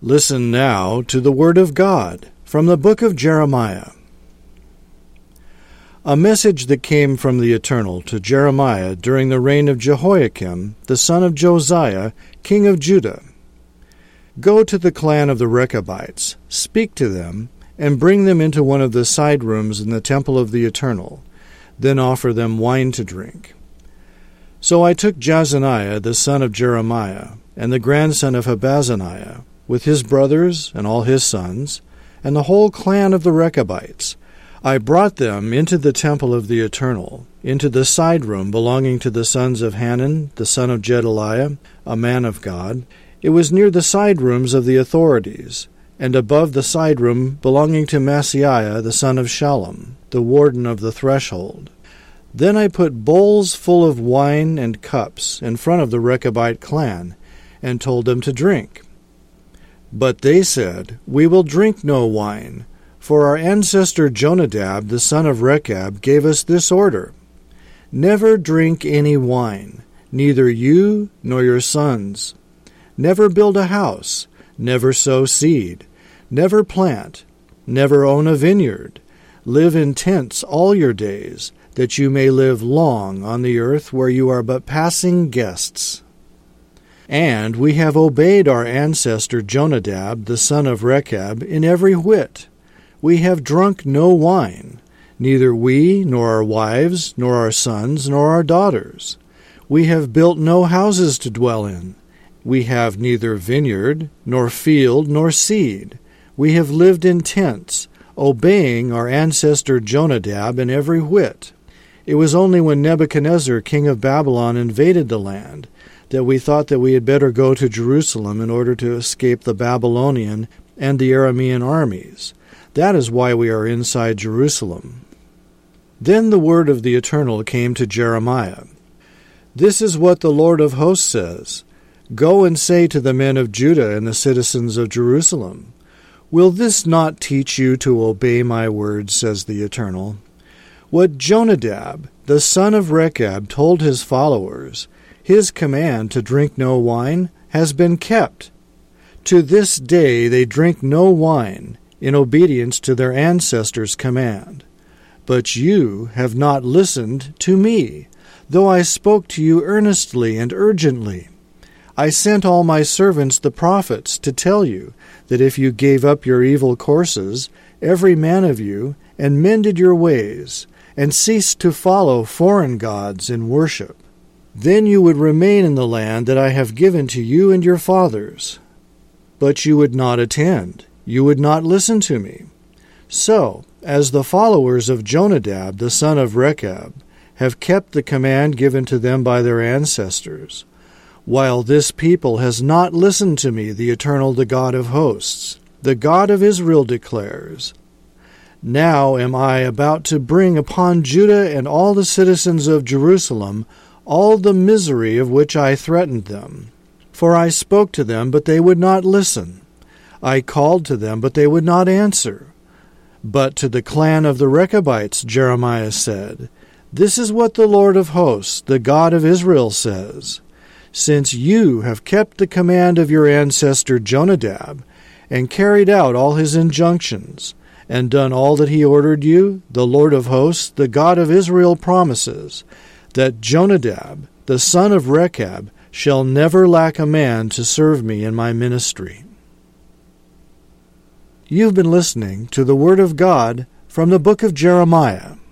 Listen now to the word of God from the book of Jeremiah. A message that came from the Eternal to Jeremiah during the reign of Jehoiakim, the son of Josiah, king of Judah. Go to the clan of the Rechabites, speak to them, and bring them into one of the side rooms in the temple of the Eternal. Then offer them wine to drink. So I took Jazaniah the son of Jeremiah, and the grandson of Habazaniah, with his brothers and all his sons, and the whole clan of the Rechabites. I brought them into the temple of the Eternal, into the side room belonging to the sons of Hanan, the son of Gedaliah, a man of God. It was near the side rooms of the authorities, and above the side room belonging to Maaseiah, the son of Shallum, the warden of the threshold. Then I put bowls full of wine and cups in front of the Rechabite clan, and told them to drink. But they said, "We will drink no wine, for our ancestor Jonadab, the son of Rechab, gave us this order: Never drink any wine, neither you nor your sons. Never build a house, never sow seed, never plant, never own a vineyard. Live in tents all your days, that you may live long on the earth where you are but passing guests. And we have obeyed our ancestor Jonadab, the son of Rechab, in every whit. We have drunk no wine, neither we, nor our wives, nor our sons, nor our daughters. We have built no houses to dwell in. We have neither vineyard, nor field, nor seed. We have lived in tents, obeying our ancestor Jonadab in every whit. It was only when Nebuchadnezzar, king of Babylon, invaded the land that we thought that we had better go to Jerusalem in order to escape the Babylonian and the Aramean armies. That is why we are inside Jerusalem." Then the word of the Eternal came to Jeremiah. "This is what the Lord of hosts says. Go and say to the men of Judah and the citizens of Jerusalem, Will this not teach you to obey my words, says the Eternal? What Jonadab, the son of Rechab, told his followers, his command to drink no wine, has been kept. To this day they drink no wine, in obedience to their ancestors' command. But you have not listened to me, though I spoke to you earnestly and urgently. I sent all my servants the prophets to tell you that if you gave up your evil courses, every man of you, and mended your ways, and ceased to follow foreign gods in worship, then you would remain in the land that I have given to you and your fathers. But you would not attend, you would not listen to me. So, as the followers of Jonadab, the son of Rechab, have kept the command given to them by their ancestors, while this people has not listened to me, the Eternal, the God of hosts, the God of Israel declares, now am I about to bring upon Judah and all the citizens of Jerusalem all the misery of which I threatened them. For I spoke to them, but they would not listen. I called to them, but they would not answer. But to the clan of the Rechabites, Jeremiah said, This is what the Lord of hosts, the God of Israel, says. Since you have kept the command of your ancestor Jonadab, and carried out all his injunctions, and done all that he ordered you, the Lord of hosts, the God of Israel, promises that Jonadab, the son of Rechab, shall never lack a man to serve me in my ministry. You've been listening to the Word of God from the book of Jeremiah.